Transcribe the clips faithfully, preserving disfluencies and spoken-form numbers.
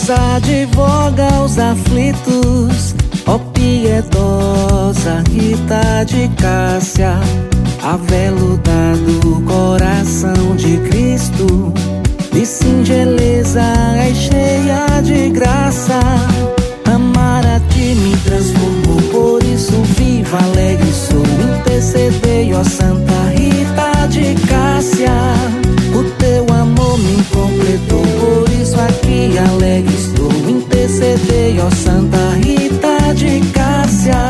advoga aos aflitos, ó piedosa Rita de Cássia, aveludado do coração de Cristo, de singeleza é cheia de graça. Amar a ti me transformou, por isso vivo, alegre sou. Intercedei, ó Santa Rita de Cássia, o teu amor me completou, por isso aqui alegre estou. Intercedei, ó Santa Rita de Cássia.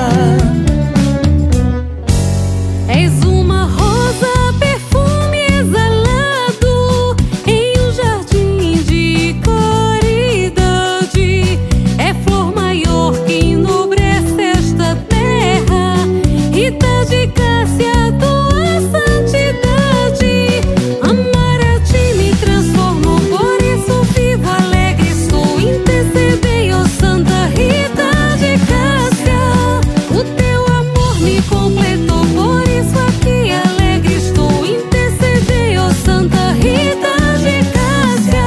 És uma rosa, perfume exalado em um jardim de caridade. É flor maior que enobrece esta terra, Rita de Cássia, tua santidade. Amar a ti me transformou, por isso vivo, alegre sou. Intercedei, ó Santa Rita de Cássia, o teu amor me completou, por isso aqui alegre estou. Intercedei, ó Santa Rita de Cássia.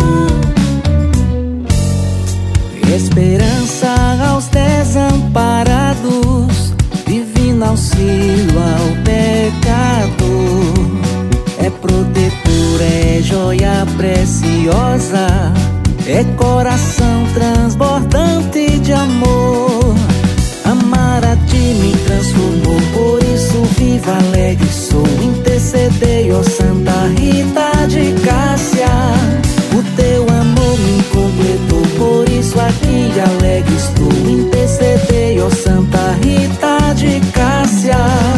Esperança aos desamparados, divino auxílio ao pecador. É protetora, é joia preciosa, é coração transbordante de amor. Amar a ti me transformou, por isso vivo, alegre sou. Intercedei, ó Santa Rita de Cássia, o teu amor me completou, por isso aqui alegre estou. Intercedei, ó Santa Rita de Cássia.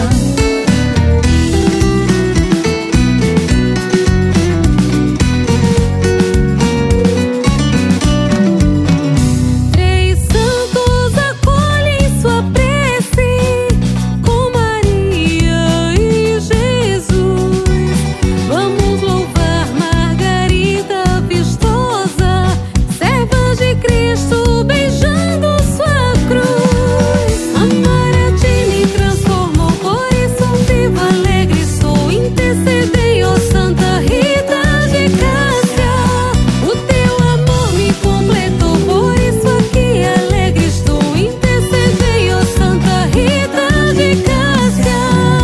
Três santos acolhem sua prece, com Maria e Jesus. Vamos louvar Margarida vistosa, serva de Cristo, beijando sua cruz. Amar a ti me transformou, por isso vivo, alegre sou. Intercedei, ó Santa Rita de Cássia, o teu amor me completou, por isso aqui alegre estou. Intercedei, ó Santa Rita de Cássia.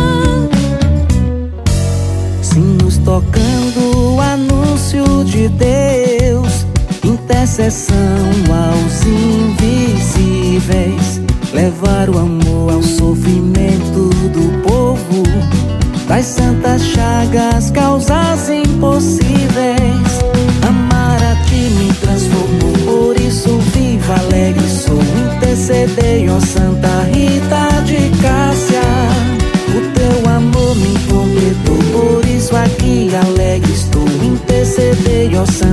Sinos tocando o anúncio de Deus, intercessão aos invisíveis, levar o amor ao sofrimento do povo, das santas chagas, causas impossíveis. Amar a ti me transformou, por isso vivo, alegre sou. Intercedei, ó Santa Rita de Cássia, o teu amor me completou, por isso aqui alegre estou. Intercedei, ó Santa